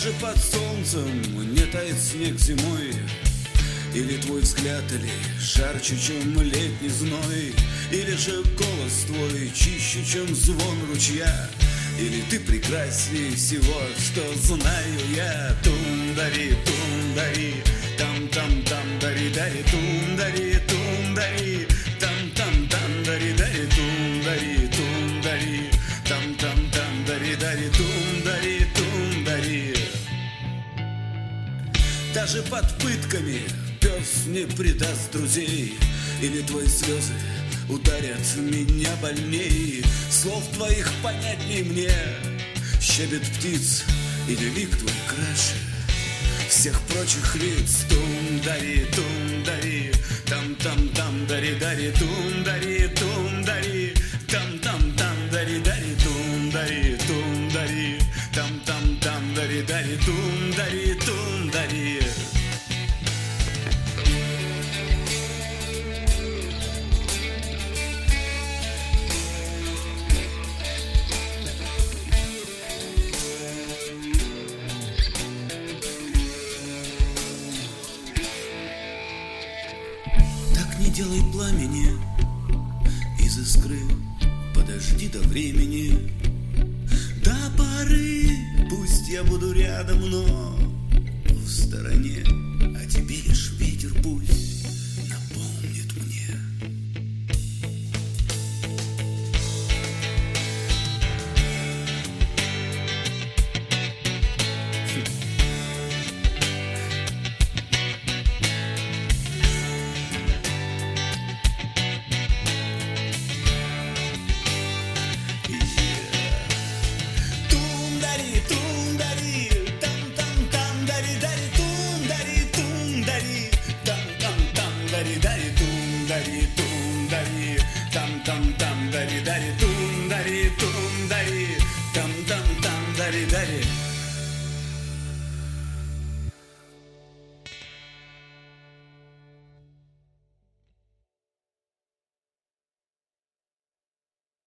Даже под солнцем не тает снег зимой. Или твой взгляд, или жарче, чем летний зной. Или же голос твой чище, чем звон ручья. Или ты прекрасней всего, что знаю я. Тум-дари, тум-дари, там-там-там-дари-дари, тум-дари, тум-дари, там-там-там-дари-дари, тум-дари, тум-дари, там-там-там-дари-дари, тум-дари, тум-дари. Даже под пытками пес не предаст друзей. Или твои слезы ударят меня больней. Слов твоих понятней мне щебет птиц или лик твой краше всех прочих лиц. Тум-дари, тум-дари, там-там-там-дари-дари, тум-дари, тум-дари, там-там-там-дари-дари, тум-дари, тум-дари, там-там-там-дари-дари, тум-дари, тум-дари. Не делай пламени из искры, подожди до времени, до поры. Пусть я буду рядом, но в стороне, а тебе лишь ветер пусть напомнит мне. Тум-дари, тум-дари, там-там-там-дари-дари, тум-дари, тум-дари, там-там-там-дари-дари.